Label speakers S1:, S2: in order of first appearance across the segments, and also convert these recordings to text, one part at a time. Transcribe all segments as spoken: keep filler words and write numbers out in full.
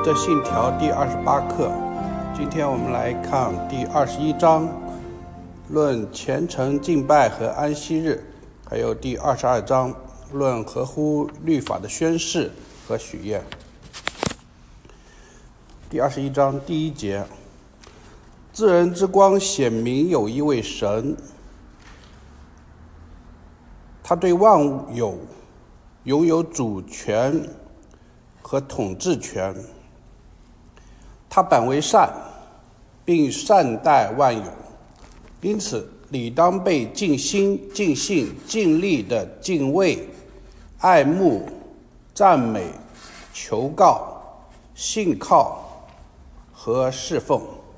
S1: 的信条第二十八课，今天我们来看第二十一章，论虔诚敬拜和安息日，还有第二十二章，论合乎律法的宣誓和许愿。第二十一章第一节，自然之光显明有一位神，他对万物有拥有主权和统治权，他本为善，并善待万有，因此理当被尽心尽性尽力的敬畏、爱慕、赞美、求告、信靠和侍奉。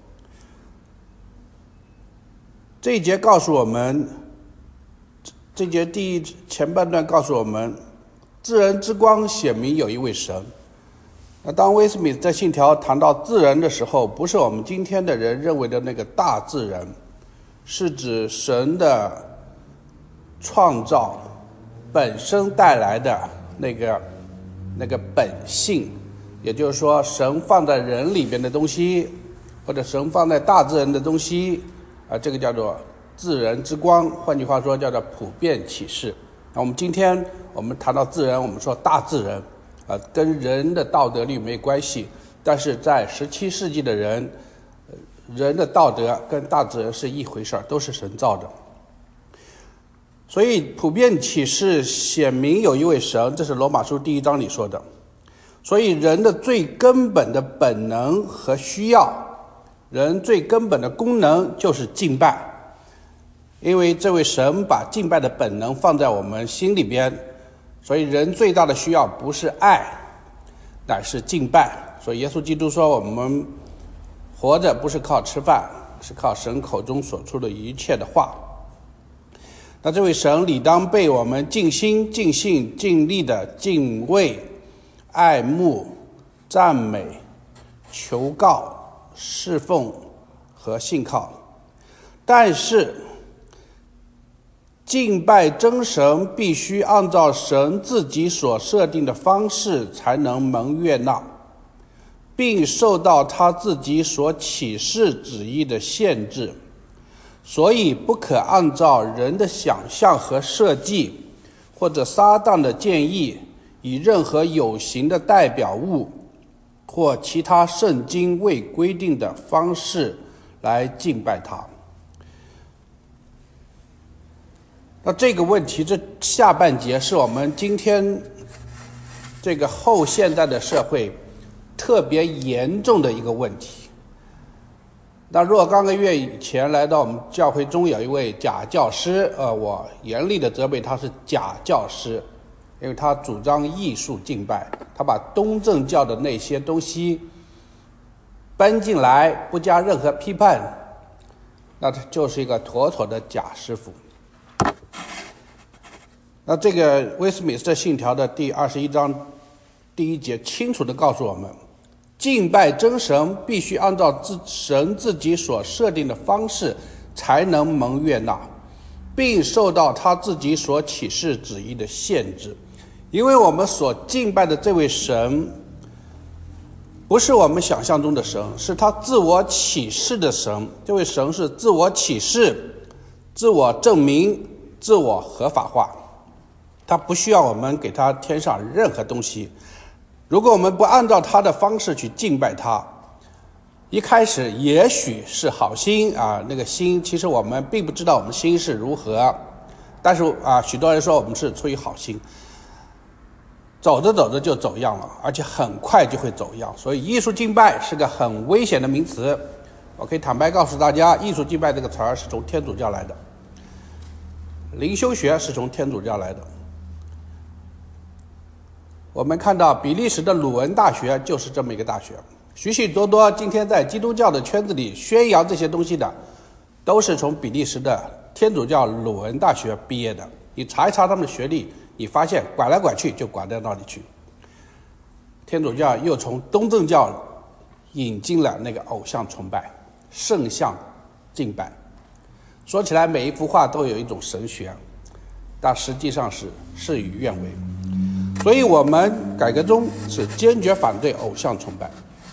S1: 这一节告诉我们，这一节第一前半段告诉我们，自然之光显明有一位神。那当威斯敏斯特信条谈到自然的时候，不是我们今天的人认为的那个大自然，是指神的创造本身带来的那个那个本性，也就是说神放在人里边的东西，或者神放在大自然的东西啊，这个叫做自然之光，换句话说叫做普遍启示。那我们今天我们谈到自然，我们说大自然啊，跟人的道德律没关系，但是在十七世纪的人，人的道德跟大自然是一回事，都是神造的。所以普遍启示显明有一位神，这是罗马书第一章里说的。所以人的最根本的本能和需要，人最根本的功能就是敬拜，因为这位神把敬拜的本能放在我们心里边，所以人最大的需要不是爱，乃是敬拜。所以耶稣基督说，我们活着不是靠吃饭，是靠神口中所出的一切的话。那这位神理当被我们尽心尽性尽力的敬畏、爱慕、赞美、求告、侍奉和信靠。但是敬拜真神必须按照神自己所设定的方式才能蒙悦纳，并受到他自己所启示旨意的限制，所以不可按照人的想象和设计，或者撒旦的建议，以任何有形的代表物或其他圣经未规定的方式来敬拜他。那这个问题，这下半节是我们今天这个后现代的社会特别严重的一个问题。那若干个月以前来到我们教会中有一位假教师，呃，我严厉的责备他是假教师，因为他主张艺术敬拜，他把东正教的那些东西搬进来，不加任何批判，那他就是一个妥妥的假师傅。那这个威斯敏斯特信条的第二十一章第一节清楚地告诉我们，敬拜真神必须按照自神自己所设定的方式才能蒙悦纳，并受到他自己所启示旨意的限制。因为我们所敬拜的这位神不是我们想象中的神，是他自我启示的神。这位神是自我启示、自我证明、自我合法化，他不需要我们给他添上任何东西。如果我们不按照他的方式去敬拜他，一开始也许是好心啊，那个心其实我们并不知道我们心是如何，但是啊，许多人说我们是出于好心，走着走着就走样了，而且很快就会走样。所以艺术敬拜是个很危险的名词。我可以坦白告诉大家，艺术敬拜这个词儿是从天主教来的，灵修学是从天主教来的。我们看到比利时的鲁文大学就是这么一个大学，许许多多今天在基督教的圈子里宣扬这些东西的，都是从比利时的天主教鲁文大学毕业的。你查一查他们的学历，你发现拐来拐去就拐到那里去。天主教又从东正教引进了那个偶像崇拜、圣像敬拜，说起来每一幅画都有一种神学，但实际上是事与愿违。所以我们改革中是坚决反对偶像崇拜。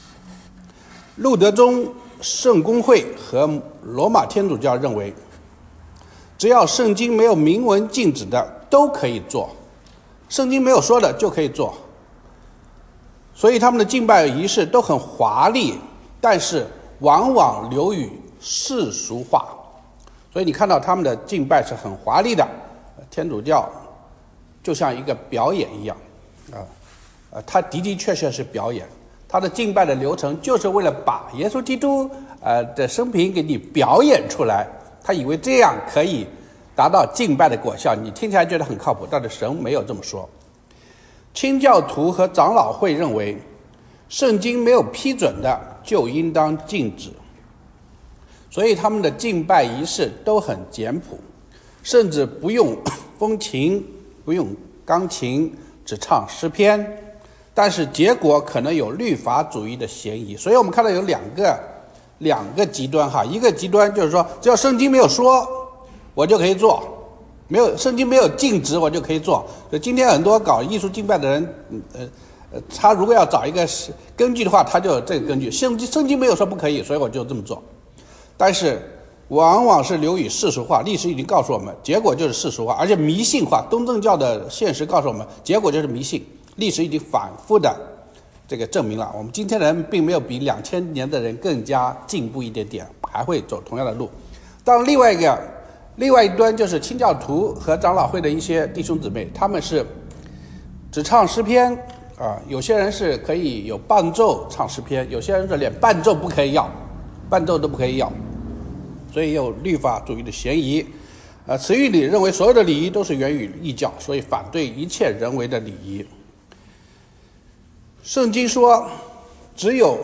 S1: 路德宗圣公会和罗马天主教认为，只要圣经没有明文禁止的都可以做，圣经没有说的就可以做。所以他们的敬拜仪式都很华丽，但是往往流于世俗化。所以你看到他们的敬拜是很华丽的，天主教就像一个表演一样啊，呃，他的的确确是表演。他的敬拜的流程就是为了把耶稣基督呃的生平给你表演出来，他以为这样可以达到敬拜的果效，你听起来觉得很靠谱，但是神没有这么说。清教徒和长老会认为，圣经没有批准的就应当禁止，所以他们的敬拜仪式都很简朴，甚至不用风琴，不用钢琴，只唱诗篇。但是结果可能有律法主义的嫌疑，所以我们看到有两个两个极端哈，一个极端就是说，只要圣经没有说，我就可以做，没有圣经没有禁止，我就可以做。所以今天很多搞艺术敬拜的人，呃呃，他如果要找一个根据的话，他就有这个根据，圣经圣经没有说不可以，所以我就这么做。但是往往是流于世俗化，历史已经告诉我们，结果就是世俗化，而且迷信化。东正教的现实告诉我们，结果就是迷信。历史已经反复的这个证明了，我们今天的人并没有比两千年的人更加进步一点点，还会走同样的路。当然另外一个另外一端就是清教徒和长老会的一些弟兄姊妹，他们是只唱诗篇啊，有些人是可以有伴奏唱诗篇，有些人是连伴奏不可以要，伴奏都不可以要，所以有律法主义的嫌疑。呃，慈育礼认为所有的礼仪都是源于异教，所以反对一切人为的礼仪。圣经说，只有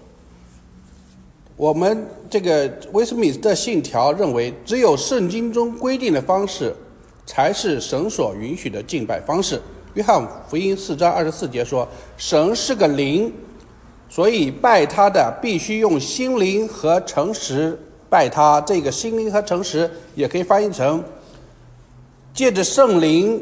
S1: 我们这个威斯敏斯特信条认为，只有圣经中规定的方式才是神所允许的敬拜方式。约翰福音四章二十四节说，神是个灵，所以拜他的必须用心灵和诚实拜他。这个心灵和诚实也可以翻译成借着圣灵，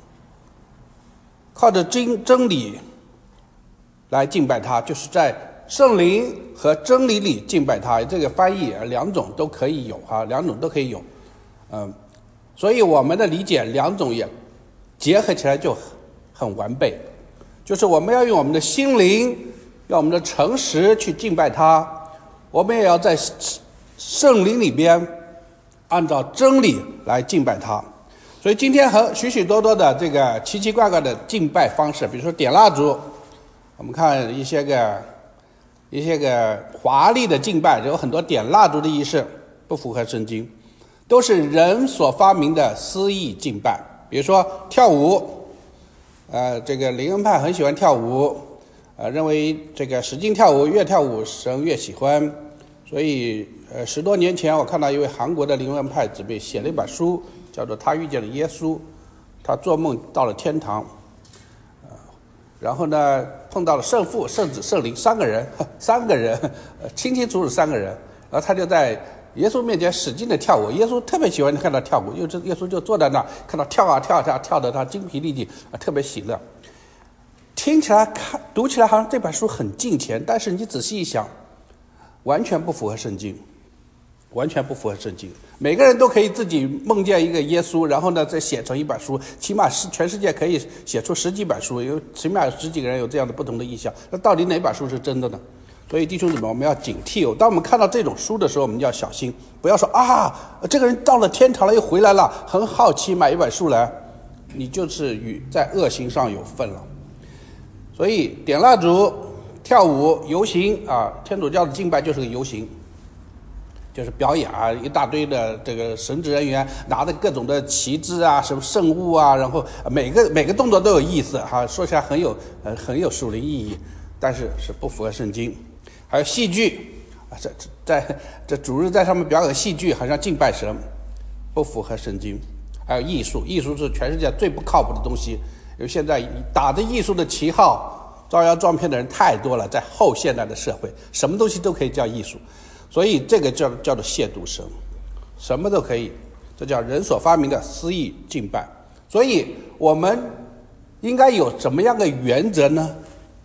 S1: 靠着真真理来敬拜他，就是在圣灵和真理里敬拜他。这个翻译两种都可以有哈，两种都可以有，嗯，所以我们的理解两种也结合起来就很完备，就是我们要用我们的心灵，用我们的诚实去敬拜他，我们也要在圣灵里边按照真理来敬拜他。所以今天和许许多多的这个奇奇怪怪的敬拜方式，比如说点蜡烛，我们看一些个一些个华丽的敬拜，有很多点蜡烛的仪式不符合圣经，都是人所发明的私意敬拜。比如说跳舞，呃，这个灵恩派很喜欢跳舞，呃，认为这个使劲跳舞，越跳舞神越喜欢。所以，呃，十多年前我看到一位韩国的灵恩派姊妹写了一本书，叫做《他遇见了耶稣》，他做梦到了天堂。然后呢，碰到了圣父、圣子、圣灵三个人，三个人，呃，清清楚楚三个人。然后他就在耶稣面前使劲的跳舞，耶稣特别喜欢看到跳舞，因为耶稣就坐在那，看到跳啊跳啊跳啊，跳得他精疲力尽，啊，特别喜乐。听起来看读起来好像这本书很敬虔，但是你仔细一想，完全不符合圣经，完全不符合圣经。每个人都可以自己梦见一个耶稣，然后呢再写成一本书，起码是全世界可以写出十几本书，有起码有十几个人有这样的不同的意象。那到底哪本书是真的呢？所以弟兄姊妹，我们要警惕哦。当我们看到这种书的时候，我们要小心，不要说啊，这个人到了天堂了又回来了，很好奇买一本书来，你就是与在恶行上有份了。所以点蜡烛、跳舞、游行啊，天主教的敬拜就是个游行。就是表演啊，一大堆的这个神职人员拿着各种的旗帜啊，什么圣物啊，然后每个每个动作都有意思哈，说起来很有呃很有属灵意义，但是是不符合圣经。还有戏剧啊，这在这主日在上面表演戏剧，好像敬拜神，不符合圣经。还有艺术，艺术是全世界最不靠谱的东西，因为现在打着艺术的旗号招摇撞骗的人太多了，在后现代的社会，什么东西都可以叫艺术。所以这个叫叫做亵渎神，什么都可以，这叫人所发明的私意敬拜。所以我们应该有什么样的原则呢？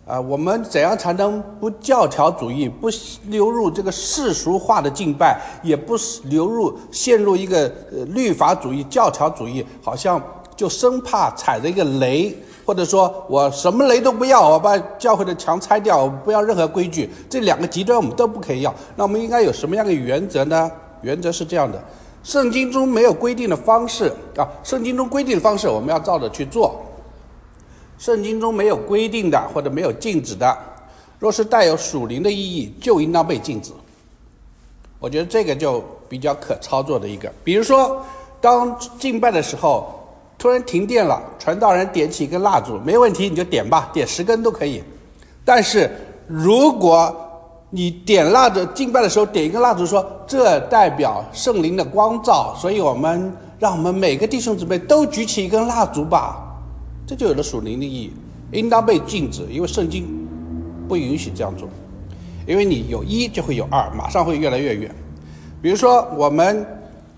S1: 啊，我们怎样才能不教条主义，不流入这个世俗化的敬拜，也不流入陷入一个呃律法主义、教条主义，好像就生怕踩着一个雷，或者说我什么雷都不要，我把教会的墙拆掉，我不要任何规矩，这两个极端我们都不可以要。那我们应该有什么样的原则呢？原则是这样的：圣经中没有规定的方式啊，圣经中规定的方式我们要照着去做。圣经中没有规定的或者没有禁止的，若是带有属灵的意义，就应当被禁止。我觉得这个就比较可操作的一个。比如说，当敬拜的时候突然停电了，传道人点起一根蜡烛，没问题，你就点吧，点十根都可以。但是如果你点蜡烛，敬拜的时候点一根蜡烛，说这代表圣灵的光照，所以我们让我们每个弟兄姊妹都举起一根蜡烛吧，这就有了属灵的意义，应当被禁止，因为圣经不允许这样做。因为你有一就会有二，马上会越来越远。比如说我们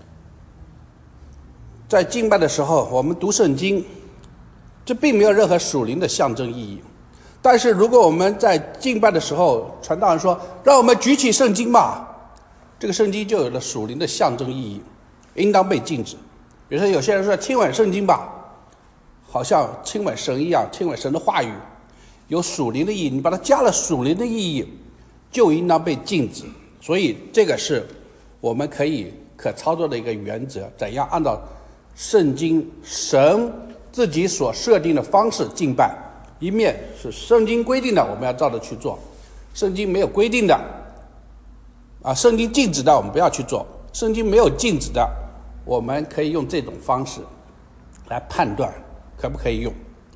S1: 在敬拜的时候，我们读圣经，这并没有任何属灵的象征意义。但是如果我们在敬拜的时候，传道人说让我们举起圣经吧，这个圣经就有了属灵的象征意义，应当被禁止。比如说有些人说亲吻圣经吧，好像亲吻神一样，亲吻神的话语有属灵的意义，你把它加了属灵的意义，就应当被禁止。所以这个是我们可以可操作的一个原则，怎样按照圣经神自己所设定的方式敬拜。一面是圣经规定的，我们要照着去做；圣经没有规定的啊，圣经禁止的我们不要去做；圣经没有禁止的，我们可以用这种方式来判断可不可以用。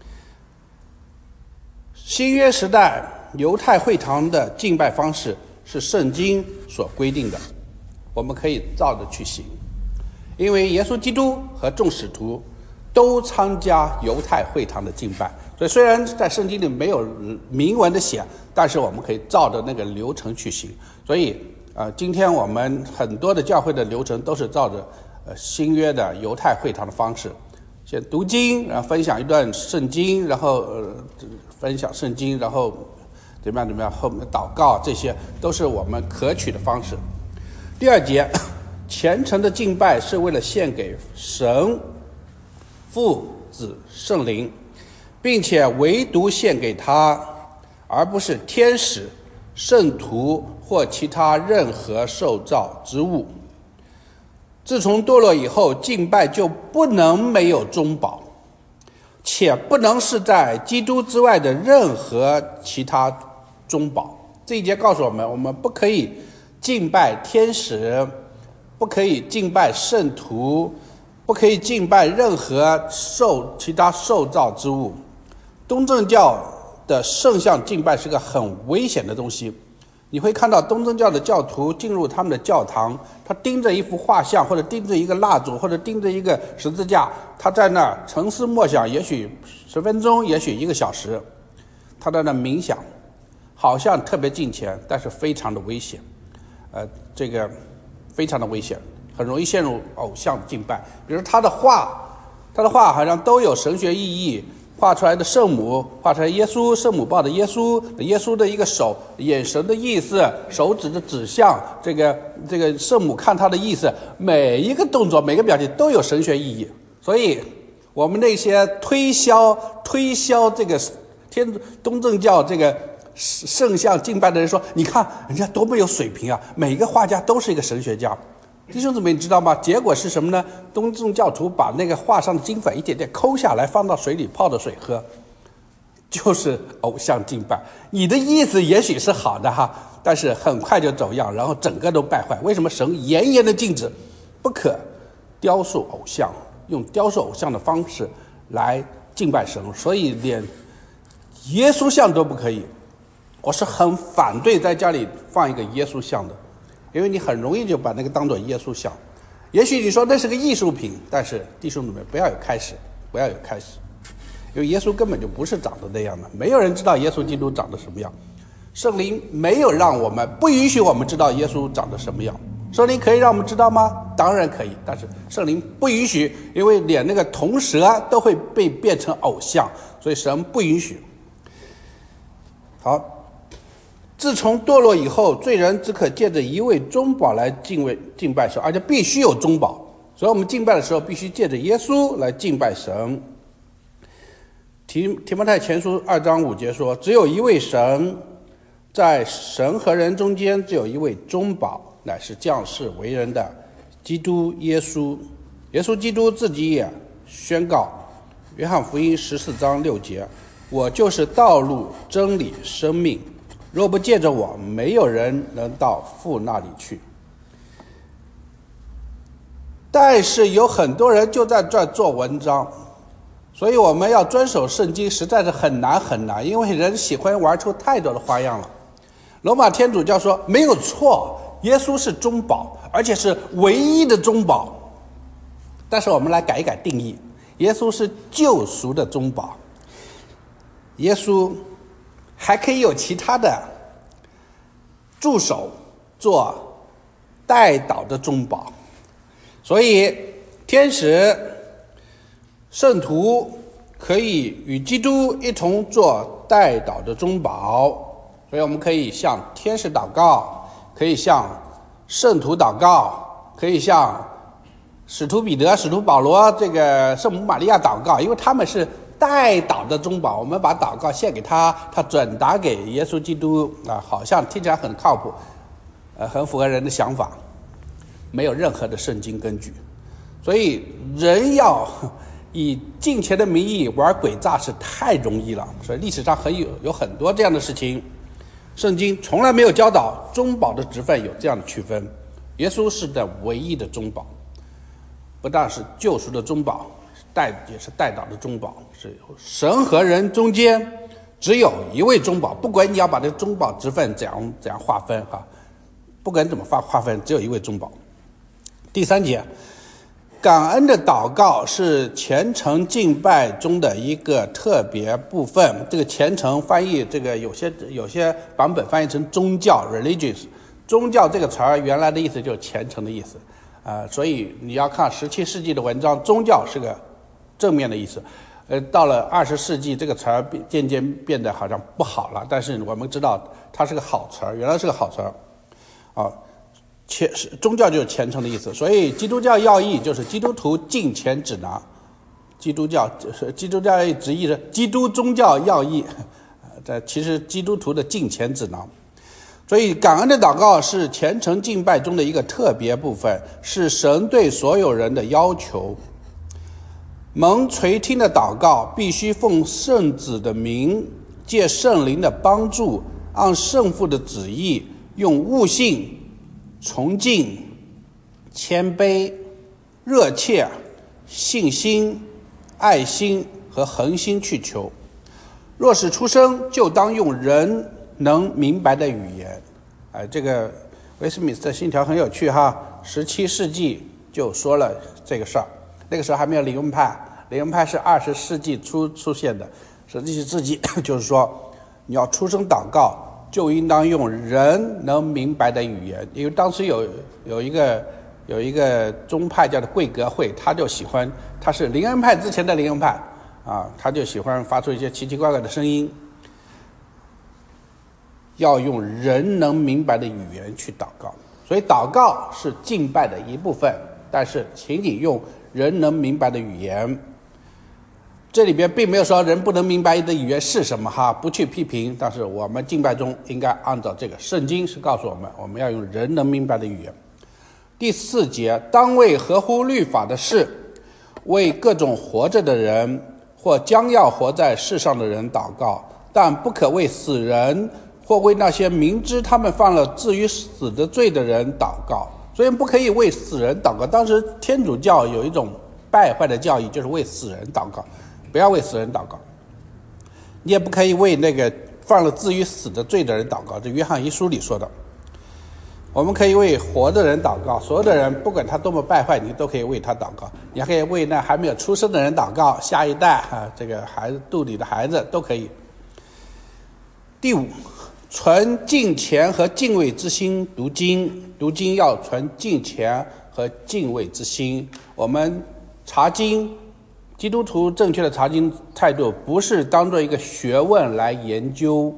S1: 新约时代犹太会堂的敬拜方式是圣经所规定的，我们可以照着去行。因为耶稣基督和众使徒都参加犹太会堂的敬拜，所以虽然在圣经里没有明文的写，但是我们可以照着那个流程去行。所以呃，今天我们很多的教会的流程都是照着呃新约的犹太会堂的方式，先读经，然后分享一段圣经，然后呃分享圣经，然后怎么样怎么样，后面祷告，这些都是我们可取的方式。第二节，虔诚的敬拜是为了献给神父子圣灵，并且唯独献给他，而不是天使、圣徒或其他任何受造之物。自从堕落以后，敬拜就不能没有中保，且不能是在基督之外的任何其他中保。这一节告诉我们，我们不可以敬拜天使，不可以敬拜圣徒，不可以敬拜任何受其他受造之物。东正教的圣像敬拜是个很危险的东西。你会看到东正教的教徒进入他们的教堂，他盯着一幅画像，或者盯着一个蜡烛，或者盯着一个十字架，他在那儿沉思默想，也许十分钟，也许一个小时，他在那冥想，好像特别敬虔，但是非常的危险。呃，这个非常的危险，很容易陷入偶像敬拜。比如他的画，他的画好像都有神学意义，画出来的圣母，画出来耶稣，圣母抱的耶稣，耶稣的一个手，眼神的意思，手指的指向，这个这个圣母看他的意思，每一个动作，每个表情都有神学意义。所以我们那些推销推销这个天东正教这个圣像敬拜的人说，你看人家多么有水平啊，每个画家都是一个神学家。弟兄姊妹，你知道吗？结果是什么呢？东正教徒把那个画上的金粉一点点抠下来，放到水里泡着水喝，就是偶像敬拜。你的意思也许是好的哈，但是很快就走样，然后整个都败坏。为什么神严严的禁止，不可雕塑偶像，用雕塑偶像的方式来敬拜神？所以连耶稣像都不可以。我是很反对在家里放一个耶稣像的，因为你很容易就把那个当作耶稣像。也许你说那是个艺术品，但是弟兄姊妹不要有开始，不要有开始，因为耶稣根本就不是长得那样的，没有人知道耶稣基督长得什么样。圣灵没有让我们，不允许我们知道耶稣长得什么样。圣灵可以让我们知道吗？当然可以，但是圣灵不允许，因为连那个铜蛇都会被变成偶像，所以神不允许。 好，自从堕落以后，罪人只可借着一位中保来敬畏敬拜神，而且必须有中保，所以我们敬拜的时候必须借着耶稣来敬拜神。提提摩太前书二章五节说，只有一位神，在神和人中间只有一位中保，乃是降世为人的基督耶稣。耶稣基督自己也宣告，约翰福音十四章六节，我就是道路真理生命，若不借着我，没有人能到父那里去。但是有很多人就在这做文章，所以我们要遵守圣经实在是很难很难，因为人喜欢玩出太多的花样了。罗马天主教说没有错，耶稣是中保，而且是唯一的中保。但是我们来改一改定义，耶稣是救赎的中保，耶稣还可以有其他的助手做代祷的中保。所以天使圣徒可以与基督一同做代祷的中保，所以我们可以向天使祷告，可以向圣徒祷告，可以向使徒彼得、使徒保罗、这个圣母玛利亚祷告，因为他们是代祷的中保，我们把祷告献给他，他转达给耶稣基督啊，好像听起来很靠谱，呃，很符合人的想法，没有任何的圣经根据。所以人要以金钱的名义玩诡诈是太容易了，所以历史上很有有很多这样的事情。圣经从来没有教导中保的职分有这样的区分，耶稣是的唯一的中保，不但是救赎的中保，代也是代祷的中保，是神和人中间只有一位中保，不管你要把这中保职分怎样怎样划分哈，不管怎么划划分，只有一位中保。第三节，感恩的祷告是虔诚敬拜中的一个特别部分。这个虔诚翻译，这个有些有些版本翻译成宗教 religious， 宗教这个词儿原来的意思就是虔诚的意思啊、呃，所以你要看十七世纪的文章，宗教是个正面的意思。呃，到了二十世纪，这个词儿渐渐变得好像不好了，但是我们知道它是个好词儿，原来是个好词儿啊。虔宗教就是虔诚的意思，所以基督教要义就是基督徒敬虔指南。基督教就是基督教要义直译是基督宗教要义，这其实基督徒的敬虔指南。所以感恩的祷告是虔诚敬拜中的一个特别部分，是神对所有人的要求。蒙垂听的祷告必须奉圣子的名，借圣灵的帮助，按圣父的旨意，用悟性、崇敬、谦卑、热切、信心、爱心和恒心去求。若是出生，就当用人能明白的语言。哎，这个威斯敏斯特信条很有趣哈，十七世纪就说了这个事儿，那个时候还没有灵恩派，灵恩派是二十世纪初出现的，十七世纪就是说你要出生祷告，就应当用人能明白的语言。因为当时有有一个有一个宗派叫做贵格会，他就喜欢，他是灵恩派之前的灵恩派啊，他就喜欢发出一些奇奇怪怪的声音，要用人能明白的语言去祷告。所以祷告是敬拜的一部分，但是请你用人能明白的语言。这里边并没有说人不能明白的语言是什么哈，不去批评，但是我们敬拜中应该按照这个，圣经是告诉我们，我们要用人能明白的语言。第四节，当为合乎律法的事，为各种活着的人或将要活在世上的人祷告，但不可为死人或为那些明知他们犯了至于死的罪的人祷告。所以不可以为死人祷告。当时天主教有一种败坏的教义，就是为死人祷告，不要为死人祷告。你也不可以为那个犯了至于死的罪的人祷告，这约翰一书里说的。我们可以为活的人祷告，所有的人不管他多么败坏，你都可以为他祷告。你还可以为那还没有出生的人祷告，下一代啊，这个孩子肚里的孩子都可以。第五，存敬虔和敬畏之心读经。读经要存敬虔和敬畏之心。我们查经，基督徒正确的查经态度不是当做一个学问来研究，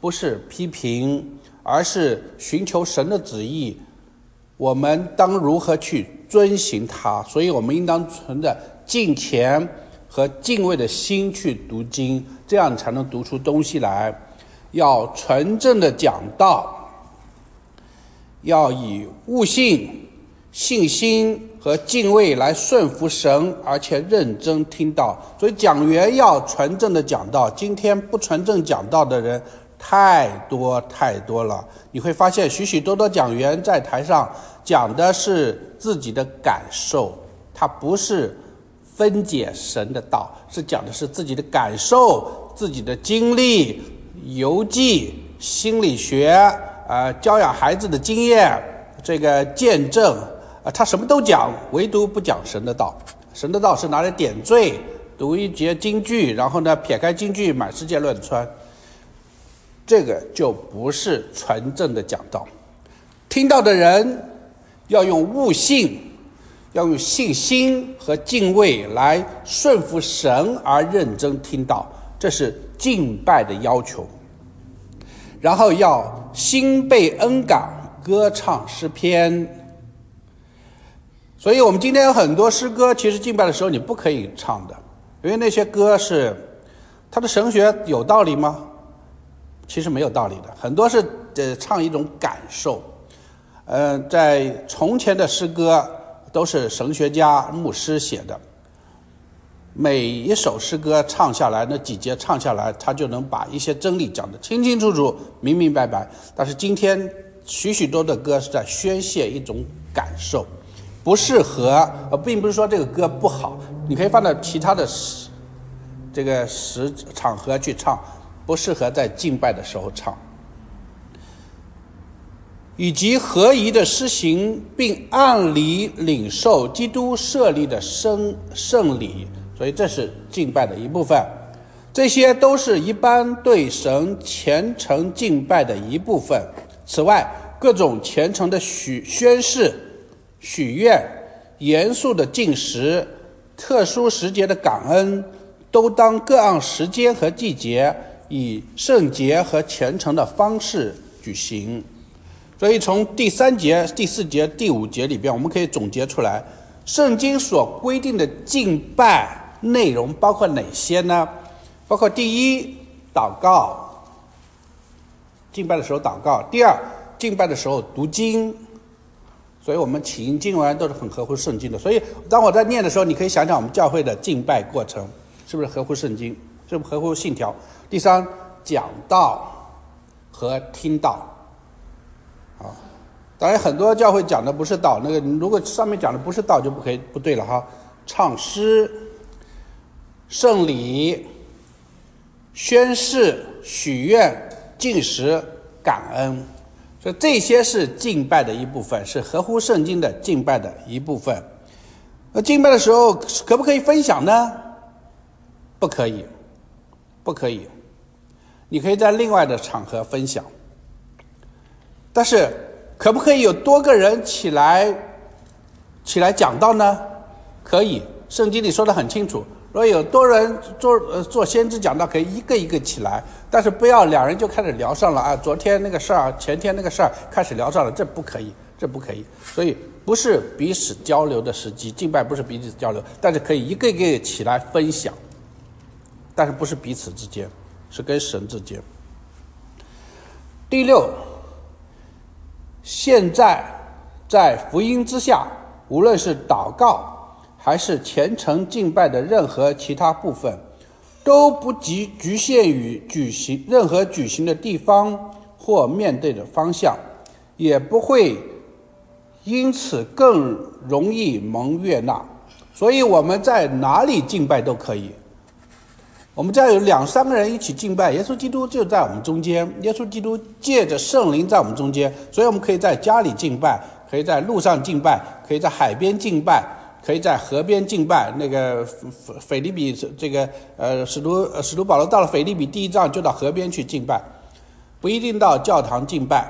S1: 不是批评，而是寻求神的旨意，我们当如何去遵行它。所以我们应当存着敬虔和敬畏的心去读经，这样才能读出东西来。要纯正的讲道，要以悟性、信心和敬畏来顺服神，而且认真听道。所以讲员要纯正的讲道。今天不纯正讲道的人太多太多了，你会发现许许多多讲员在台上讲的是自己的感受，他不是分解神的道，是讲的是自己的感受、自己的经历、游记、心理学、呃、教养孩子的经验、这个见证，呃、他什么都讲，唯独不讲神的道。神的道是拿来点缀，读一节京剧，然后呢撇开京剧满世界乱窜，这个就不是纯正的讲道。听到的人要用悟性，要用信心和敬畏来顺服神而认真听道，这是敬拜的要求。然后要心被恩感，歌唱诗篇。所以我们今天有很多诗歌，其实敬拜的时候你不可以唱的，因为那些歌是它的神学有道理吗？其实没有道理的，很多是呃唱一种感受。呃，在从前的诗歌都是神学家、牧师写的，每一首诗歌唱下来，那几节唱下来，他就能把一些真理讲得清清楚楚、明明白白。但是今天许许多的歌是在宣泄一种感受，不适合，呃，并不是说这个歌不好，你可以放到其他的这个时场合去唱，不适合在敬拜的时候唱。以及合宜的施行，并按理领受基督设立的圣圣礼，所以这是敬拜的一部分。这些都是一般对神虔诚敬拜的一部分。此外，各种虔诚的许宣誓、许愿、严肃的禁食、特殊时节的感恩，都当各按时间和季节，以圣洁和虔诚的方式举行。所以从第三节、第四节、第五节里边，我们可以总结出来，圣经所规定的敬拜内容包括哪些呢？包括第一，祷告，敬拜的时候祷告；第二，敬拜的时候读经。所以我们起因经文都是很合乎圣经的。所以当我在念的时候，你可以想想我们教会的敬拜过程是不是合乎圣经，是不是合乎信条。第三，讲道和听道。啊，当然很多教会讲的不是道，那个如果上面讲的不是道就不可以不对了哈。唱诗、圣礼、宣誓、许愿、禁食、感恩，所以这些是敬拜的一部分，是合乎圣经的敬拜的一部分。那敬拜的时候可不可以分享呢？不可以，不可以。你可以在另外的场合分享。但是可不可以有多个人起来起来讲道呢？可以，圣经里说得很清楚，如果有多人做呃做先知讲道，可以一个一个起来，但是不要两人就开始聊上了啊，昨天那个事儿，前天那个事儿开始聊上了，这不可以，这不可以。所以不是彼此交流的时机，敬拜不是彼此交流，但是可以一个一个起来分享，但是不是彼此之间，是跟神之间。第六，现在在福音之下，无论是祷告还是虔诚敬拜的任何其他部分，都不局局限于举行任何举行的地方或面对的方向，也不会因此更容易蒙悦纳。所以我们在哪里敬拜都可以。我们家有两三个人一起敬拜，耶稣基督就在我们中间，耶稣基督借着圣灵在我们中间，所以我们可以在家里敬拜，可以在路上敬拜，可以在海边敬拜，可以在河边敬拜。那个腓立比这个呃使徒使徒保罗到了腓立比第一章就到河边去敬拜，不一定到教堂敬拜，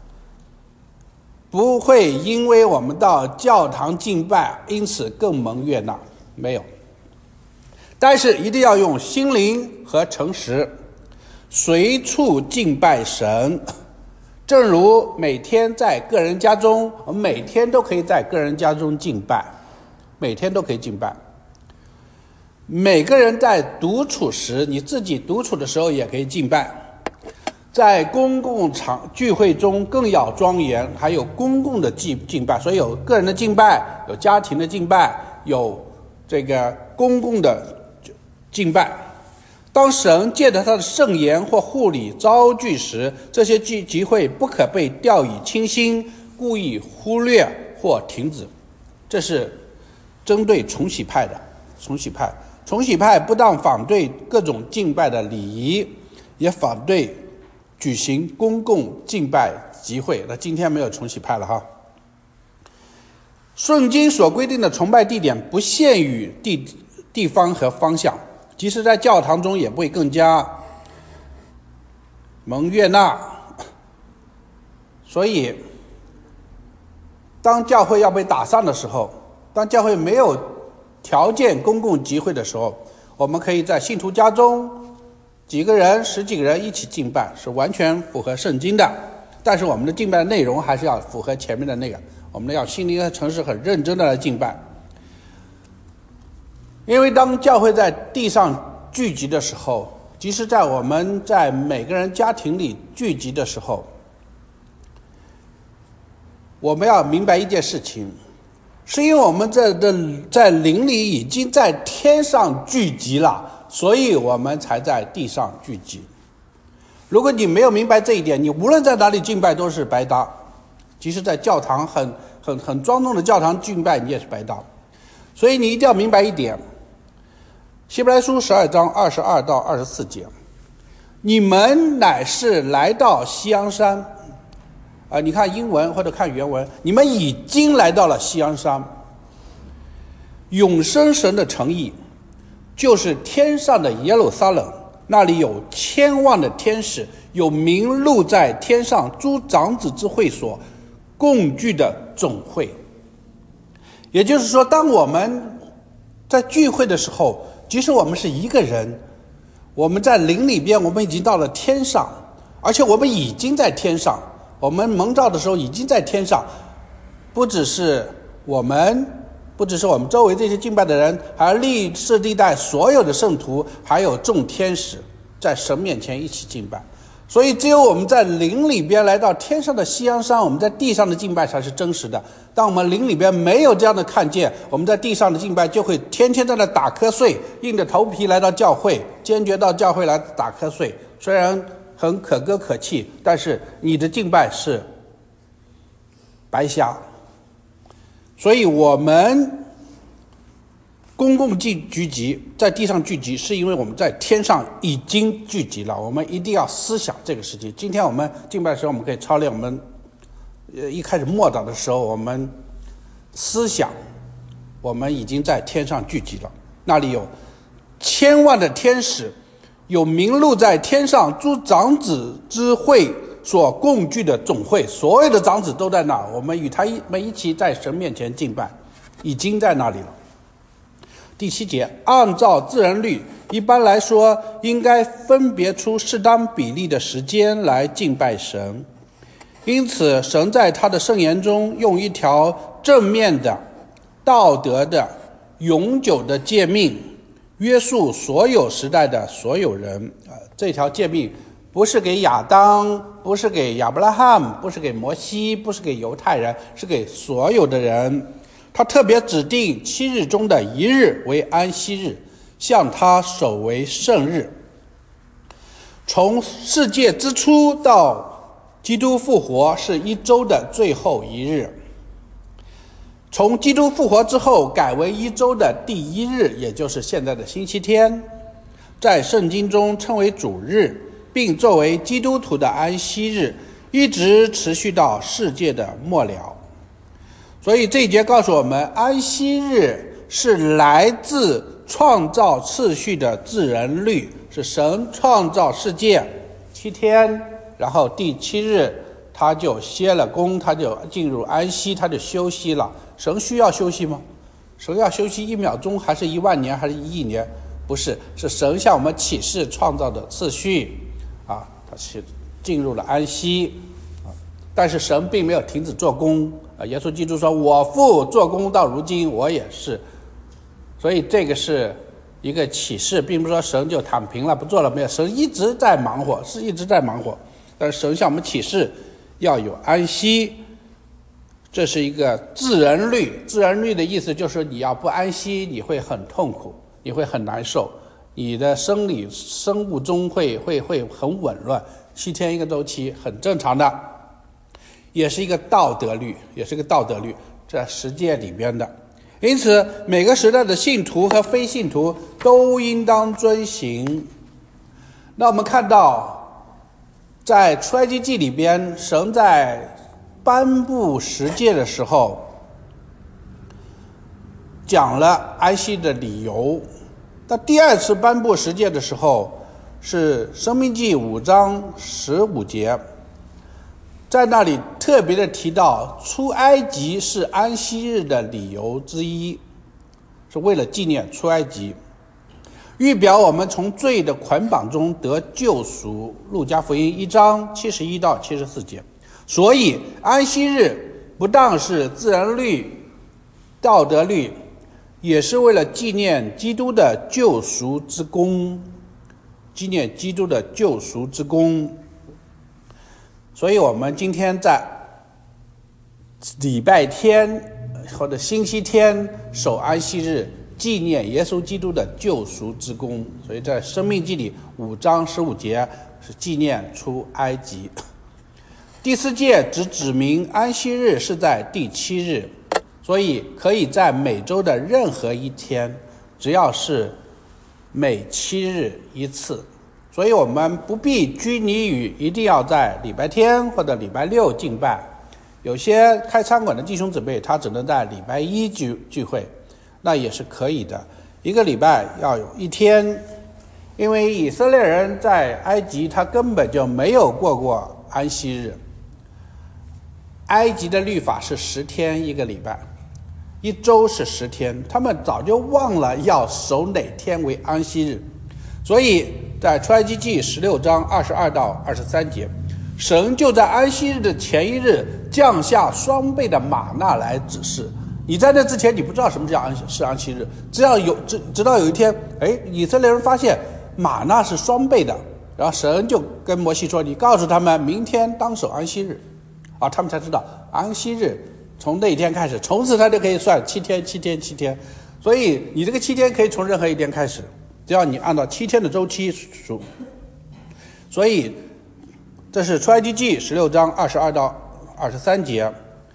S1: 不会因为我们到教堂敬拜因此更蒙悦纳，没有。但是一定要用心灵和诚实。 随处敬拜神。正如每天在个人家中，我们每天都可以在个人家中敬拜，每天都可以敬拜。每个人在独处时，你自己独处的时候也可以敬拜。在公共场聚会中更要庄严，还有公共的敬敬拜，所以有个人的敬拜，有家庭的敬拜，有这个公共的敬拜。当神借着他的圣言或护理招聚时，这些聚集会不可被掉以轻心，故意忽略或停止。这是针对重洗派的。重洗派重洗派不但反对各种敬拜的礼仪，也反对举行公共敬拜集会。那今天没有重洗派了哈。圣经所规定的崇拜地点不限于地地方和方向，即使在教堂中也不会更加蒙悦纳。所以当教会要被打散的时候，当教会没有条件公共集会的时候，我们可以在信徒家中几个人十几个人一起敬拜，是完全符合圣经的。但是我们的敬拜的内容还是要符合前面的那个，我们要心灵和诚实很认真的来敬拜。因为当教会在地上聚集的时候，即使在我们在每个人家庭里聚集的时候，我们要明白一件事情，是因为我们在的在灵里已经在天上聚集了，所以我们才在地上聚集。如果你没有明白这一点，你无论在哪里敬拜都是白搭，即使在教堂很很很庄重的教堂敬拜，你也是白搭。所以你一定要明白一点，希伯来书十二章二十二到二十四节，你们乃是来到锡安山啊、呃，你看英文或者看原文，你们已经来到了锡安山，永生神的诚意，就是天上的耶路撒冷，那里有千万的天使，有名录在天上诸长子之会所共聚的总会。也就是说，当我们在聚会的时候，即使我们是一个人，我们在灵里边，我们已经到了天上，而且我们已经在天上，我们蒙召的时候已经在天上，不只是我们不只是我们周围这些敬拜的人，还有历世历代所有的圣徒，还有众天使在神面前一起敬拜。所以只有我们在灵里边来到天上的锡安山，我们在地上的敬拜才是真实的。当我们灵里边没有这样的看见，我们在地上的敬拜就会天天在那打瞌睡，硬着头皮来到教会，坚决到教会来打瞌睡，虽然很可歌可泣，但是你的敬拜是白瞎。所以我们公共聚集在地上聚集，是因为我们在天上已经聚集了，我们一定要思想这个事情。今天我们敬拜的时候，我们可以操练我们呃一开始默祷的时候，我们思想我们已经在天上聚集了，那里有千万的天使，有名录在天上诸长子之会所共聚的总会，所有的长子都在那，我们与他们一起在神面前敬拜，已经在那里了。第七节，按照自然律，一般来说应该分别出适当比例的时间来敬拜神。因此神在他的圣言中用一条正面的道德的永久的诫命约束所有时代的所有人。这条诫命不是给亚当，不是给亚伯拉罕，不是给摩西，不是给犹太人，是给所有的人。他特别指定七日中的一日为安息日，向他守为圣日。从世界之初到基督复活是一周的最后一日，从基督复活之后改为一周的第一日，也就是现在的星期天，在圣经中称为主日，并作为基督徒的安息日，一直持续到世界的末了。所以这一节告诉我们，安息日是来自创造次序的自然律，是神创造世界七天，然后第七日他就歇了工，他就进入安息，他就休息了。神需要休息吗？神要休息一秒钟还是一万年还是一亿年？不是，是神向我们启示创造的次序。 啊，他是进入了安息啊，但是神并没有停止做工啊。耶稣基督说：“我父做工到如今，我也是。”所以这个是一个启示，并不是说神就躺平了不做了，没有，神一直在忙活，是一直在忙活。但是神向我们启示要有安息，这是一个自然律。自然律的意思就是你要不安息，你会很痛苦，你会很难受，你的生理生物钟会会会很紊乱，七天一个周期很正常的，也是一个道德律，也是一个道德律，在实践里边的。因此每个时代的信徒和非信徒都应当遵行。那我们看到在出埃及记里边，神在颁布十诫的时候讲了安息的理由。那第二次颁布十诫的时候是申命记五章十五节，在那里特别的提到出埃及是安息日的理由之一，是为了纪念出埃及，预表我们从罪的捆绑中得救赎。路加福音一章七十一到七十四节。所以安息日不但是自然律、道德律，也是为了纪念基督的救赎之功，纪念基督的救赎之功。所以我们今天在礼拜天或者星期天守安息日，纪念耶稣基督的救赎之功。所以在申命记里五章十五节是纪念出埃及。第四诫只指明安息日是在第七日，所以可以在每周的任何一天，只要是每七日一次。所以我们不必拘泥于一定要在礼拜天或者礼拜六敬拜。有些开餐馆的弟兄姊妹他只能在礼拜一聚聚会，那也是可以的。一个礼拜要有一天，因为以色列人在埃及他根本就没有过过安息日。埃及的律法是十天一个礼拜，一周是十天，他们早就忘了要守哪天为安息日。所以在出埃及记十六章二十二到二十三节，神就在安息日的前一日降下双倍的玛纳来指示。你在那之前你不知道什么叫安是安息日，只要有直直到有一天，哎，以色列人发现玛纳是双倍的，然后神就跟摩西说，你告诉他们明天当守安息日啊，他们才知道安息日从那一天开始，从此他就可以算七天七天七天。所以你这个七天可以从任何一天开始，只要你按照七天的周期数。所以这是出埃及记十六章二十二到二十三节。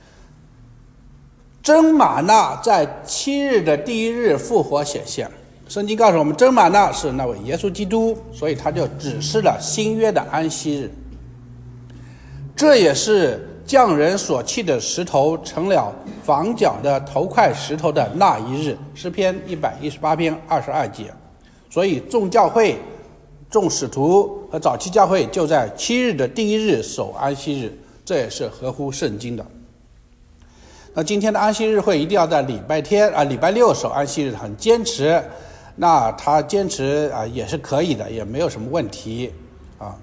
S1: 真玛纳在七日的第一日复活显现，圣经告诉我们真玛纳是那位耶稣基督，所以他就指示了新约的安息日。这也是匠人所弃的石头成了房角的头块石头的那一日，诗篇一百一十八篇二十二节。所以众教会、众使徒和早期教会就在七日的第一日守安息日，这也是合乎圣经的。那今天的安息日会一定要在礼拜天啊，礼拜六守安息日，很坚持。那他坚持啊也是可以的，也没有什么问题啊。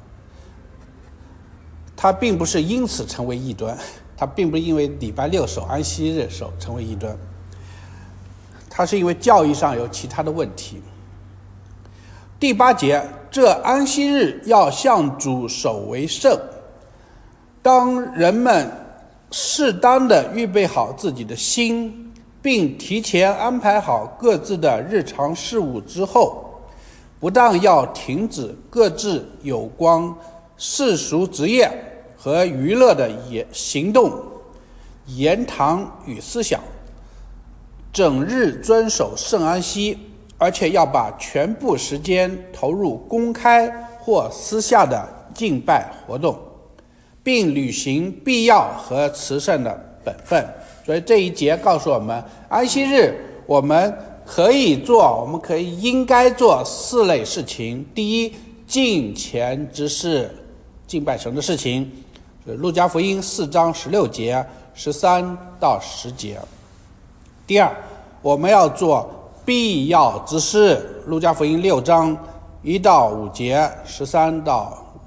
S1: 他并不是因此成为异端，他并不是因为礼拜六守安息日守成为异端，他是因为教义上有其他的问题。第八节，这安息日要向主守为圣。当人们适当的预备好自己的心，并提前安排好各自的日常事务之后，不但要停止各自有关世俗职业和娱乐的行动、言谈与思想，整日遵守圣安息，而且要把全部时间投入公开或私下的敬拜活动，并履行必要和慈善的本分。所以这一节告诉我们，安息日我们可以做，我们可以应该做四类事情。第一，敬虔之事，敬拜神的事情，路加福音四章十六节十三到十节。第二，我们要做必要之事，路加福音六章一到五节十三到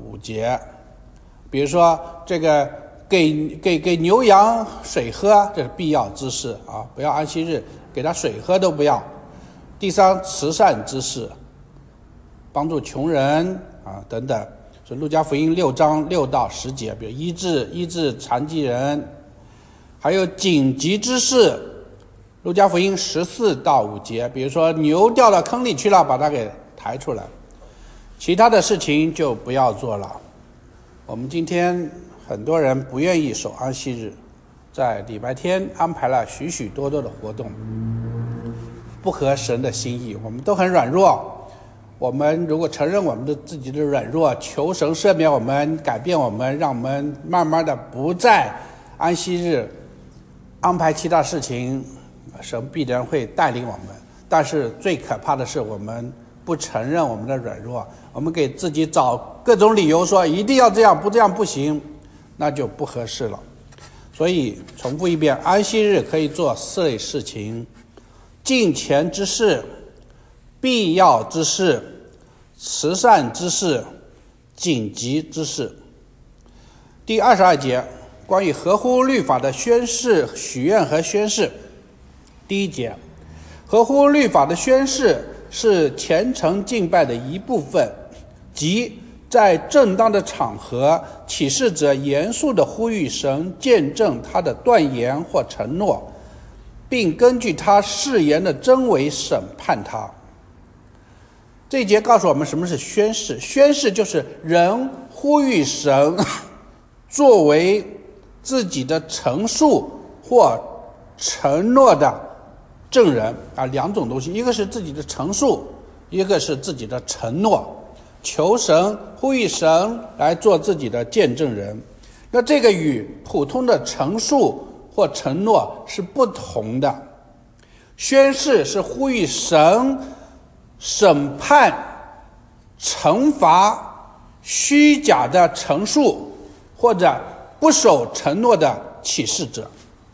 S1: 五节。比如说这个给给给牛羊水喝，这是必要之事啊，不要安息日给他水喝都不要。第三，慈善之事，帮助穷人啊等等，是路加福音六章六到十节，比如医治医治残疾人。还有紧急之事，路加福音十四到五节，比如说牛掉到坑里去了，把它给抬出来。其他的事情就不要做了。我们今天很多人不愿意守安息日，在礼拜天安排了许许多多的活动，不合神的心意。我们都很软弱，我们如果承认我们的自己的软弱，求神赦免我们，改变我们，让我们慢慢的不在安息日安排其他事情，神必然会带领我们。但是最可怕的是我们不承认我们的软弱，我们给自己找各种理由说一定要这样，不这样不行，那就不合适了。所以重复一遍，安息日可以做四类事情：敬虔之事、必要之事、慈善之事、紧急之事。第二十二节，关于合乎律法的宣誓、许愿和宣誓。第一节，合乎律法的宣誓是虔诚敬拜的一部分，即在正当的场合，启示者严肃地呼吁神见证他的断言或承诺，并根据他誓言的真伪审判他。这一节告诉我们什么是宣誓。宣誓就是人呼吁神作为自己的陈述或承诺的证人啊，两种东西，一个是自己的陈述，一个是自己的承诺。求神呼吁神来做自己的见证人，那这个与普通的陈述或承诺是不同的。宣誓是呼吁神审判、惩罚虚假的陈述或者不守承诺的启示者。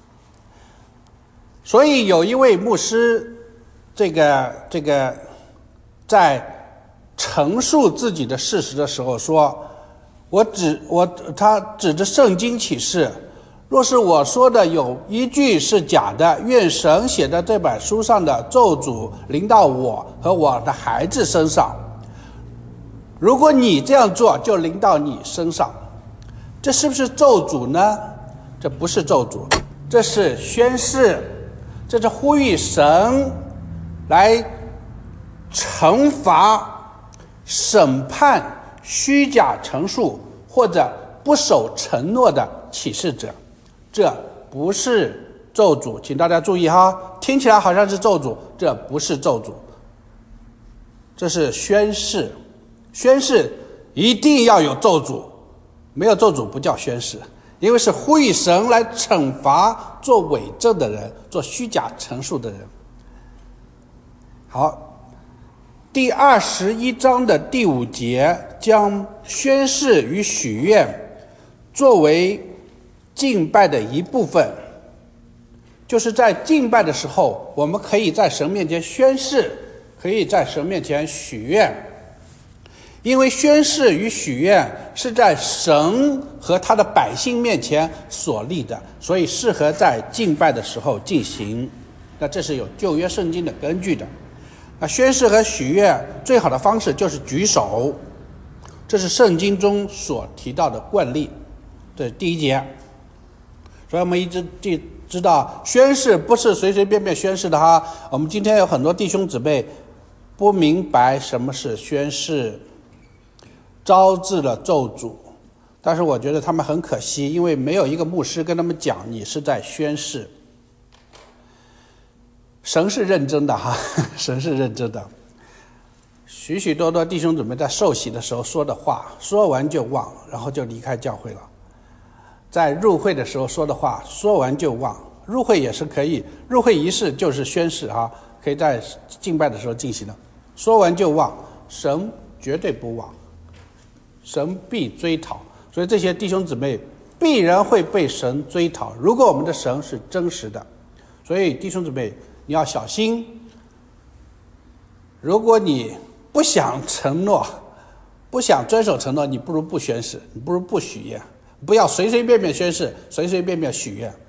S1: 所以有一位牧师，这个这个在陈述自己的事实的时候说，我指我他指着圣经启示，若是我说的有一句是假的，愿神写在这本书上的咒诅临到我和我的孩子身上。如果你这样做，就临到你身上。这是不是咒诅呢？这不是咒诅，这是宣誓，这是呼吁神来惩罚、审判虚假陈述或者不守承诺的启示者。这不是咒诅，请大家注意哈，听起来好像是咒诅，这不是咒诅，这是宣誓。宣誓一定要有咒诅，没有咒诅不叫宣誓，因为是呼吁神来惩罚做伪证的人，做虚假陈述的人。好，第二十一章的第五节将宣誓与许愿作为敬拜的一部分，就是在敬拜的时候，我们可以在神面前宣誓，可以在神面前许愿。因为宣誓与许愿是在神和他的百姓面前所立的，所以适合在敬拜的时候进行。那这是有旧约圣经的根据的。那宣誓和许愿最好的方式就是举手，这是圣经中所提到的惯例，这是第一节。所以我们一直知道宣誓不是随随便便宣誓的哈。我们今天有很多弟兄姊妹不明白什么是宣誓，招致了咒诅，但是我觉得他们很可惜，因为没有一个牧师跟他们讲你是在宣誓。神是认真的哈，神是认真的。许许多多弟兄姊妹在受洗的时候说的话，说完就忘，然后就离开教会了。在入会的时候说的话，说完就忘。入会也是可以，入会仪式就是宣誓哈，可以在敬拜的时候进行的。说完就忘，神绝对不忘，神必追讨。所以这些弟兄姊妹必然会被神追讨，如果我们的神是真实的。所以弟兄姊妹你要小心，如果你不想承诺不想遵守承诺，你不如不宣誓，你不如不许愿，不要随随便便宣誓，随随便便许愿。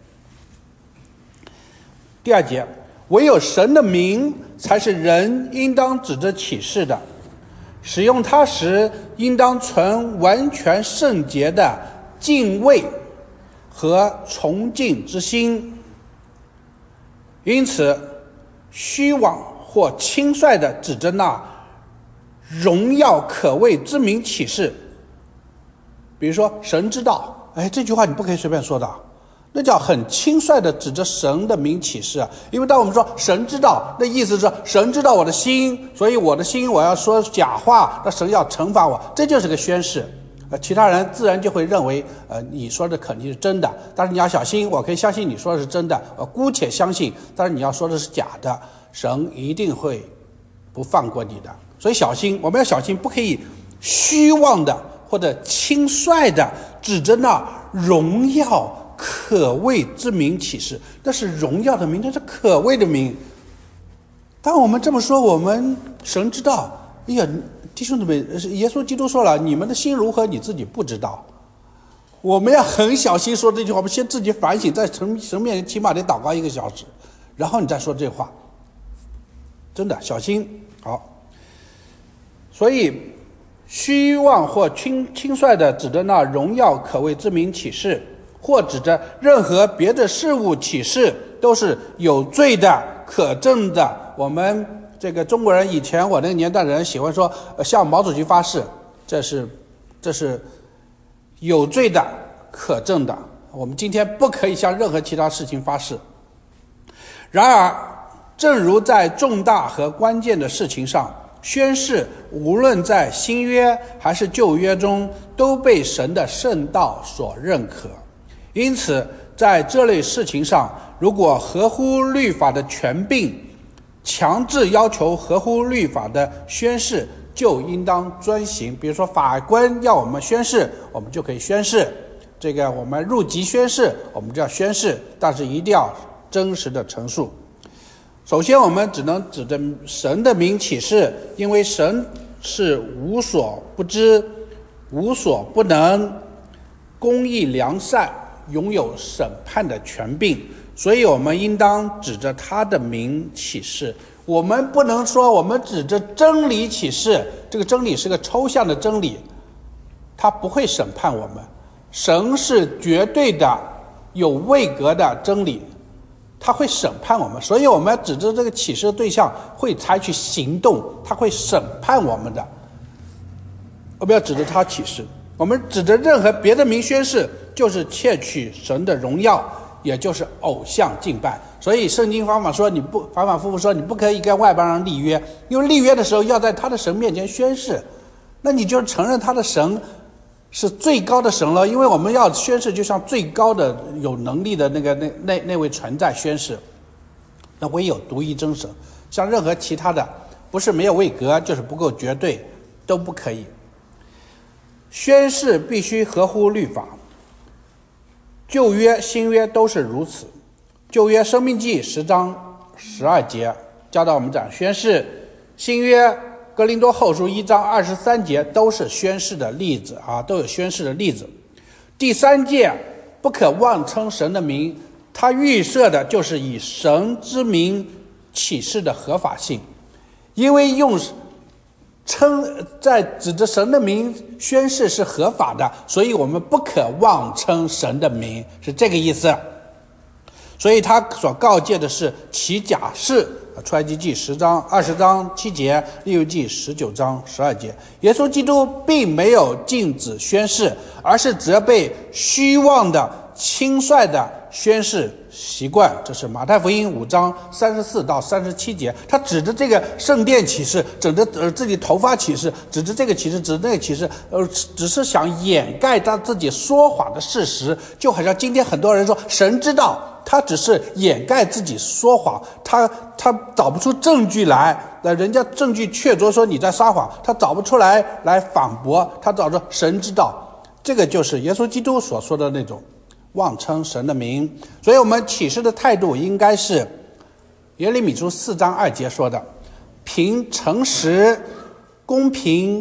S1: 第二节，唯有神的名才是人应当指着启示的，使用它时应当存完全圣洁的敬畏和崇敬之心。因此虚妄或轻率地指着那荣耀可畏之名启示，比如说神之道，哎，这句话你不可以随便说的，那叫很轻率地指着神的名启示啊。因为当我们说神知道，那意思是神知道我的心，所以我的心我要说假话，那神要惩罚我，这就是个宣誓。呃，其他人自然就会认为，呃，你说的肯定是真的，但是你要小心，我可以相信你说的是真的，我姑且相信，但是你要说的是假的，神一定会不放过你的。所以小心，我们要小心，不可以虚妄的或者轻率的指着那荣耀可畏之名启示，那是荣耀的名，那是可畏的名。当我们这么说，我们神知道，哎呀，弟兄姊妹，耶稣基督说了，你们的心如何你自己不知道。我们要很小心说这句话，我们先自己反省，在神神面前起码得祷告一个小时，然后你再说这话，真的小心。好，所以虚妄或轻轻率的指着那荣耀可畏之名启示，或指着任何别的事物启示，都是有罪的、可证的。我们这个中国人以前我那个年代的人喜欢说，呃、向毛主席发誓，这是这是有罪的、可证的。我们今天不可以向任何其他事情发誓。然而，正如在重大和关键的事情上，宣誓无论在新约还是旧约中都被神的圣道所认可。因此在这类事情上，如果合乎律法的权柄强制要求合乎律法的宣誓，就应当遵行。比如说法官要我们宣誓，我们就可以宣誓，这个我们入籍宣誓，我们就要宣誓，但是一定要真实的陈述。首先我们只能指着神的名启示，因为神是无所不知、无所不能、公义良善，拥有审判的权柄，所以我们应当指着他的名启示。我们不能说我们指着真理启示，这个真理是个抽象的真理，他不会审判我们。神是绝对的有位格的真理，他会审判我们，所以我们要指着这个启示的对象会采取行动，他会审判我们的。我们要指着他启示，我们指着任何别的名宣誓，就是窃取神的荣耀，也就是偶像敬拜。所以圣经反反说，你不反反复复说你不可以跟外邦人立约，因为立约的时候要在他的神面前宣誓，那你就承认他的神是最高的神了，因为我们要宣誓就像最高的有能力的那个那那那位存在宣誓，那唯有独一真神，像任何其他的不是没有位格就是不够绝对都不可以。宣誓必须合乎律法，旧约新约都是如此。旧约申命记十章十二节教导我们讲宣誓，新约哥林多后书一章二十三节都是宣誓的例子啊，都有宣誓的例子。第三诫不可妄称神的名，它预设的就是以神之名启示的合法性，因为用称在指着神的名宣誓是合法的，所以我们不可妄称神的名，是这个意思。所以他所告诫的是起假誓，出埃及记十章二十章七节，利未记十九章十二节。耶稣基督并没有禁止宣誓，而是责备虚妄的轻率的宣誓习惯，这是马太福音五章三十四到三十七节。他指着这个圣殿启示，指着呃自己头发启示，指着这个启示，指着那个启示，呃，只是想掩盖他自己说谎的事实，就好像今天很多人说神知道，他只是掩盖自己说谎，他他找不出证据来，那人家证据确凿说你在撒谎，他找不出来来反驳，他找着神知道，这个就是耶稣基督所说的那种妄称神的名。所以我们启示的态度应该是耶利米书四章二节说的，凭诚实、公平、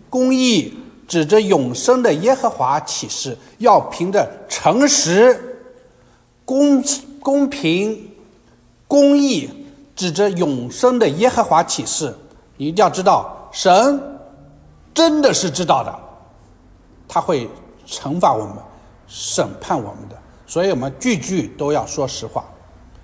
S1: 公义指着永生的耶和华起誓，要凭着诚实、公公平、公义指着永生的耶和华起誓。你一定要知道，神真的是知道的，他会惩罚我们、审判我们的，所以我们句句都要说实话。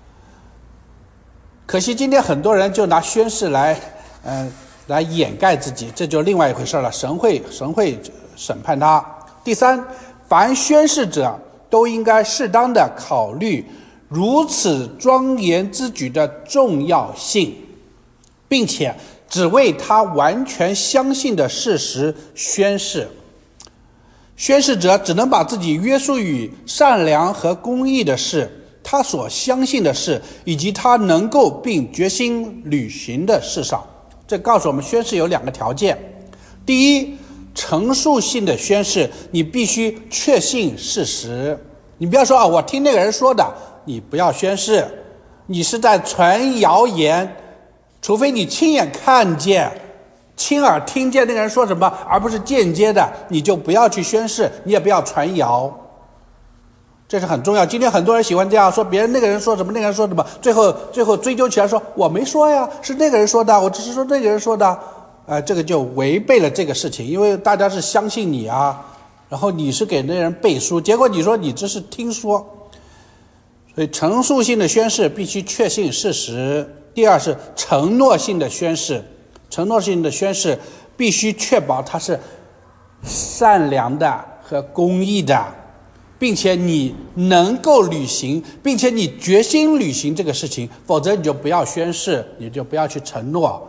S1: 可惜今天很多人就拿宣誓来嗯、呃、来掩盖自己，这就另外一回事了，神会神会审判他。第三，凡宣誓者都应该适当的考虑如此庄严之举的重要性，并且只为他完全相信的事实宣誓。宣誓者只能把自己约束于善良和公义的事，他所相信的事，以及他能够并决心履行的事上。这告诉我们，宣誓有两个条件。第一，陈述性的宣誓，你必须确信事实。你不要说啊，我听那个人说的，你不要宣誓，你是在传谣言，除非你亲眼看见、亲耳听见那个人说什么，而不是间接的，你就不要去宣誓，你也不要传谣。这是很重要。今天很多人喜欢这样说，别人那个人说什么，那个人说什么，最后最后追究起来说我没说呀，是那个人说的，我只是说那个人说的，呃，这个就违背了这个事情，因为大家是相信你啊，然后你是给那人背书，结果你说你只是听说。所以陈述性的宣誓必须确信事实。第二是承诺性的宣誓，承诺性的宣誓必须确保它是善良的和公义的，并且你能够履行，并且你决心履行这个事情，否则你就不要宣誓，你就不要去承诺。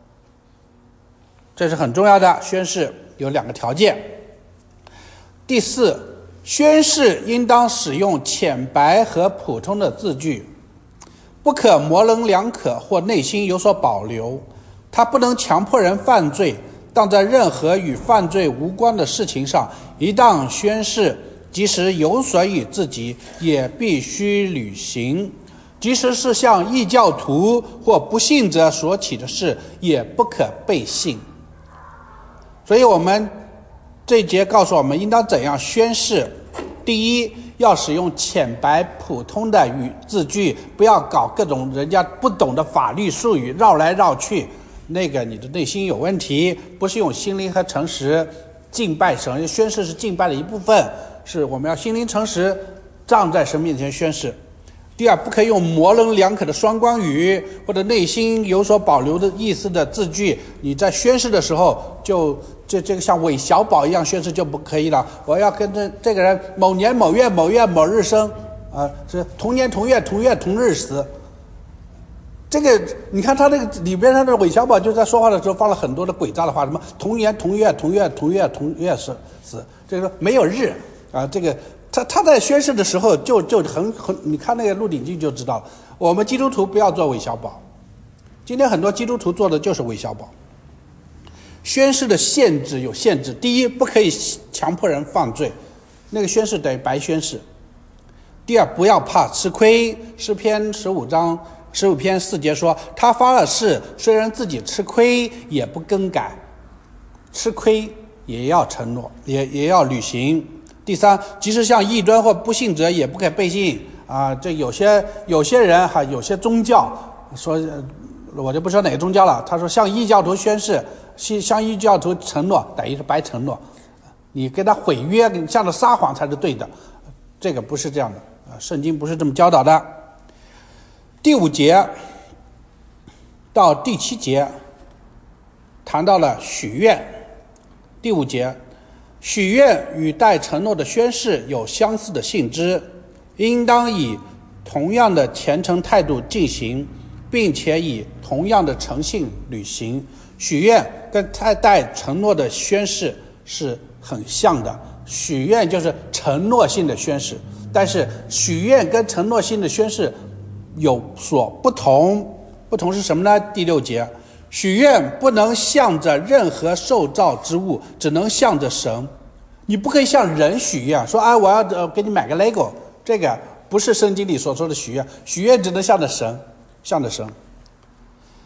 S1: 这是很重要的。宣誓有两个条件。第四，宣誓应当使用浅白和普通的字句，不可模棱两可或内心有所保留。它不能强迫人犯罪，但在任何与犯罪无关的事情上，一旦宣誓，即使有损于自己，也必须履行。即使是向异教徒或不信者所起的事，也不可背信。所以我们这一节告诉我们应当怎样宣誓。第一，要使用浅白普通的语字句，不要搞各种人家不懂的法律术语，绕来绕去，那个你的内心有问题。不是用心灵和诚实敬拜神，宣誓是敬拜的一部分，是我们要心灵诚实站在神面前宣誓。第二，不可以用模棱两可的双关语或者内心有所保留的意思的字句，你在宣誓的时候就这这个像韦小宝一样宣誓就不可以了。我要跟这这个人某年某月某月某日生，啊、呃，是同年同月同月同日死。这个你看他那个里边，他的韦小宝就在说话的时候放了很多的诡诈的话，什么同年同月同月同月同月死死，这个没有日啊，这个。他他在宣誓的时候就就很很，你看那个《鹿鼎记》就知道了。我们基督徒不要做韦小宝，今天很多基督徒做的就是韦小宝。宣誓的限制有限制，第一，不可以强迫人犯罪，那个宣誓等于白宣誓。第二，不要怕吃亏。诗篇十五章十五篇四节说，他发了誓，虽然自己吃亏，也不更改，吃亏也要承诺，也也要履行。第三，即使像异端或不信者，也不可以背信啊。这有些有些人哈，有些宗教说，我就不说哪个宗教了。他说向异教徒宣誓，向异教徒承诺，等于是白承诺。你跟他毁约，你向他撒谎才是对的。这个不是这样的啊，圣经不是这么教导的。第五节到第七节谈到了许愿。第五节。许愿与带承诺的宣誓有相似的性质，应当以同样的虔诚态度进行，并且以同样的诚信履行。许愿跟带承诺的宣誓是很像的，许愿就是承诺性的宣誓，但是许愿跟承诺性的宣誓有所不同。不同是什么呢？第六节，许愿不能向着任何受造之物，只能向着神。你不可以向人许愿，说啊，我要呃给你买个 Lego， 这个不是圣经里所说的许愿。许愿只能向着神，向着神。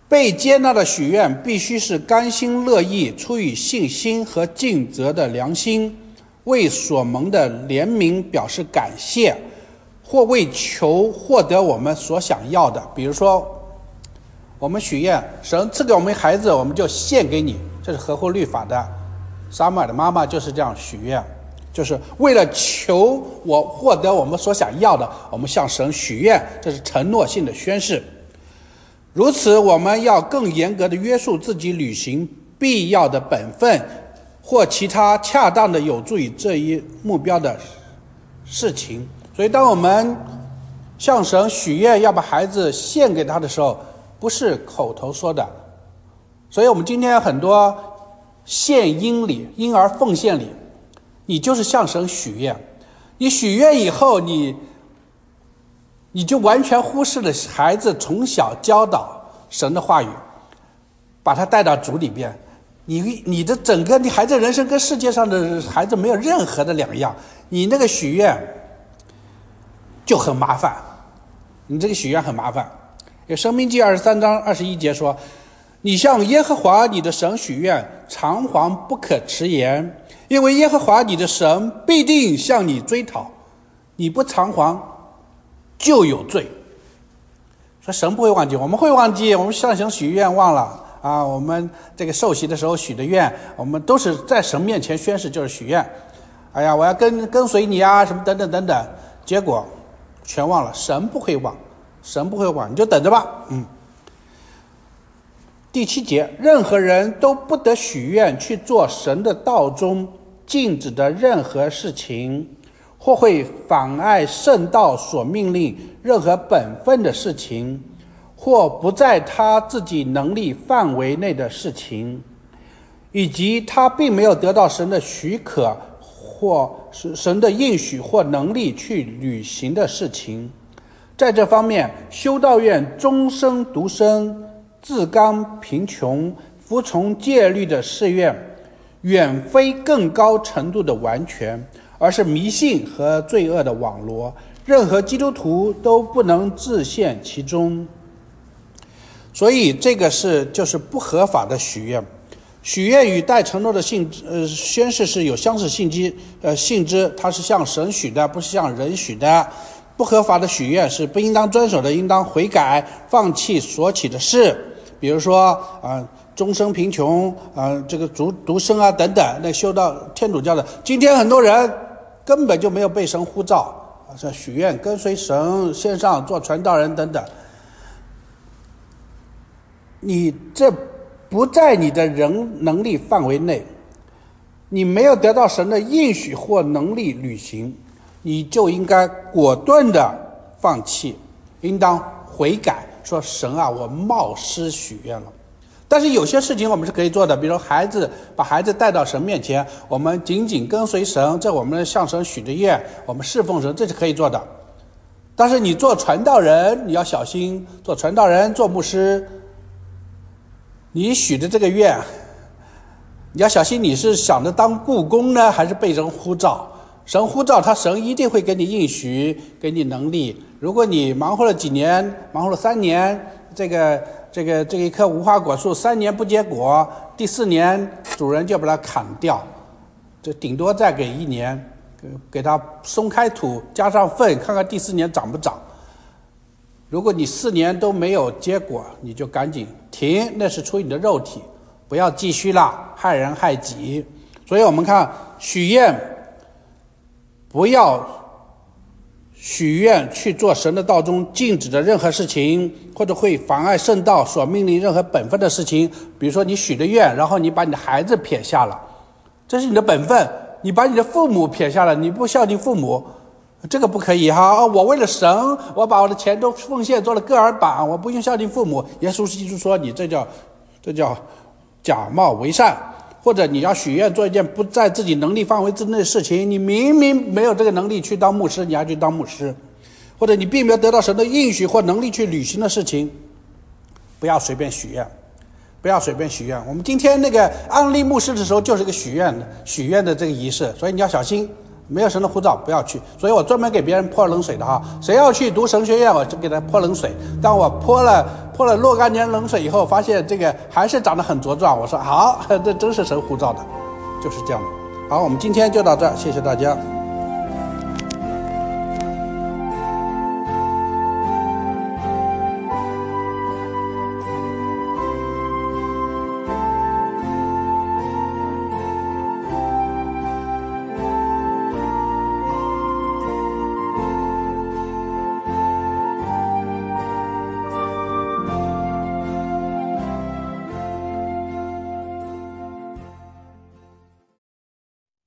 S1: 被接纳的许愿必须是甘心乐意、出于信心和尽责的良心，为所蒙的怜悯表示感谢，或为求获得我们所想要的。比如说，我们许愿，神赐给我们孩子，我们就献给你，这是合乎律法的。撒母耳的妈妈就是这样许愿，就是为了求我获得我们所想要的，我们向神许愿，这是承诺性的宣誓。如此，我们要更严格的约束自己履行必要的本分或其他恰当的有助于这一目标的事情。所以当我们向神许愿要把孩子献给他的时候，不是口头说的。所以我们今天很多献婴礼、婴儿奉献礼，你就是向神许愿。你许愿以后，你你就完全忽视了孩子从小教导神的话语，把他带到主里边。你你的整个你孩子人生跟世界上的孩子没有任何的两样，你那个许愿就很麻烦，你这个许愿很麻烦。有申命记二十三章二十一节说，你向耶和华你的神许愿，偿还不可迟延，因为耶和华你的神必定向你追讨，你不偿还就有罪。说神不会忘记，我们会忘记，我们向神许愿忘了啊，我们这个受洗的时候许的愿，我们都是在神面前宣誓，就是许愿。哎呀，我要跟跟随你啊，什么等等等等，结果全忘了。神不会忘，神不会忘，你就等着吧。嗯。第七节，任何人都不得许愿去做神的道中禁止的任何事情，或会妨碍圣道所命令任何本分的事情，或不在他自己能力范围内的事情，以及他并没有得到神的许可或神的应许或能力去履行的事情。在这方面，修道院终生独身、自甘贫穷、服从戒律的誓愿，远非更高程度的完全，而是迷信和罪恶的网罗，任何基督徒都不能自陷其中。所以这个是就是不合法的许愿。许愿与带承诺的性质呃宣誓是有相似性质呃性质，它是向神许的，不是向人许的。不合法的许愿是不应当遵守的，应当悔改，放弃所起的事。比如说啊、呃，终生贫穷啊、呃，这个独独生啊等等，那修到天主教的，今天很多人根本就没有被神呼召，像许愿跟随神、线上做传道人等等，你这不在你的人能力范围内，你没有得到神的应许或能力履行，你就应该果断的放弃，应当悔改，说神啊，我冒失许愿了。但是有些事情我们是可以做的，比如孩子把孩子带到神面前，我们紧紧跟随神，这我们向神许的愿，我们侍奉神，这是可以做的。但是你做传道人，你要小心，做传道人做牧师，你许的这个愿，你要小心，你是想着当雇工呢，还是被人呼召？神呼召他，神一定会给你应许，给你能力。如果你忙活了几年，忙活了三年，这个这个这一棵无花果树三年不结果，第四年主人就把它砍掉，这顶多再给一年，给它松开土，加上粪，看看第四年长不长。如果你四年都没有结果，你就赶紧停，那是出于你的肉体，不要继续了，害人害己。所以我们看许愿，不要许愿去做神的道中禁止的任何事情，或者会妨碍圣道所命令任何本分的事情。比如说你许的愿，然后你把你的孩子撇下了，这是你的本分，你把你的父母撇下了，你不孝敬父母，这个不可以哈。我为了神，我把我的钱都奉献做了个儿榜，我不用孝敬父母。耶稣基督说你这叫这叫假冒为善。或者你要许愿做一件不在自己能力范围之内的事情，你明明没有这个能力去当牧师，你还去当牧师，或者你并没有得到神的应许或能力去履行的事情，不要随便许愿，不要随便许愿。我们今天那个安利牧师的时候就是个许愿的许愿的这个仪式，所以你要小心，没有神的呼召不要去。所以我专门给别人泼冷水的哈，谁要去读神学院，我就给他泼冷水。当我泼了泼了若干年冷水以后，发现这个还是长得很茁壮。我说好，这真是神呼召的，就是这样的。好，我们今天就到这儿，谢谢大家。